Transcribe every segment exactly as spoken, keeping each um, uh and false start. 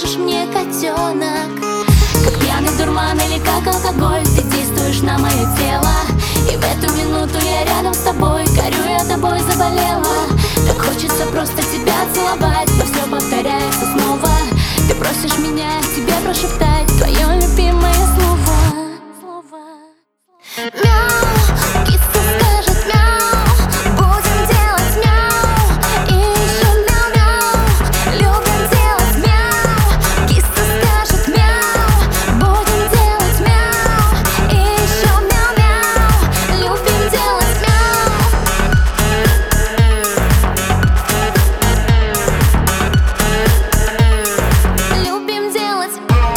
скажешь мне, котенок? Как пьяный дурман или как алкоголь, ты действуешь на мое тело. И в эту минуту я рядом с тобой, горю я тобой, заболела. Так хочется просто тебя целовать, но все повторяется снова. Ты просишь меня тебе прошептать твое любимое слово. Мяу, киса скажет мяу, будем делать мяу. И еще мяу-мяу, любим делать мяу. Киса скажет мяу, будем делать мяу. И еще мяу-мяу, любим делать мяу. Любим делать.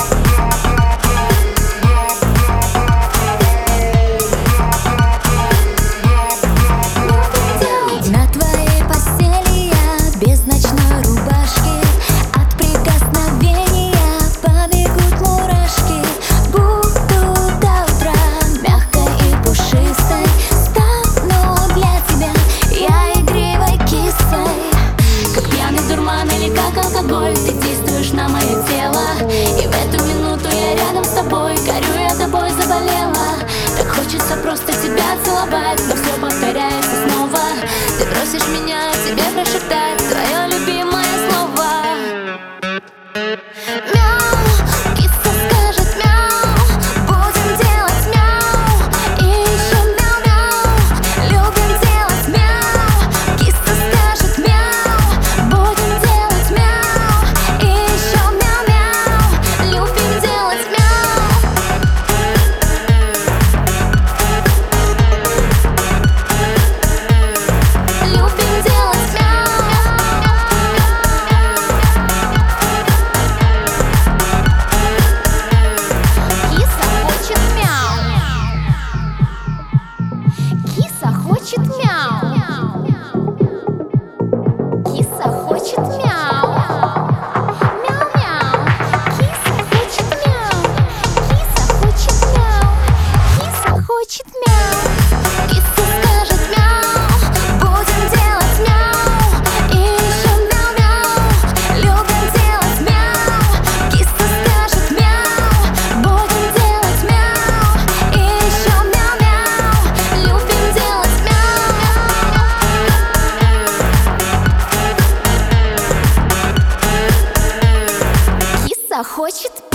На твоей постели я без ночной рубашки. От прикосновения побегут мурашки. Буду до утра мягкой и пушистой. Стану для тебя я игривой кисой. Как пьяный дурман или как алкоголь, ты действуешь на мое тело. И в эту минуту я рядом с тобой, горю я тобой, заболела. Так хочется просто тебя целовать, но все повторяется снова. Ты просишь меня тебе прошептать твое любимое слово. Мяу, киса скажет мяу, будем делать мяу. И еще мяу-мяу, любим делать мяу. Киса скажет мяу, будем делать мяу. И еще мяу-мяу, любим делать мяу. Любим делать мяу. Киса хочет мяу. Киса хочет мяу. Мяу-мяу. Киса хочет мяу. Киса хочет мяу. Киса хочет мяу. Киса скажет мяу, будем делать мяу. И еще мяу-мяу, любим делать мяу. Киса скажет мяу, будем делать мяу. И еще мяу-мяу, любим делать мяу. Киса хочет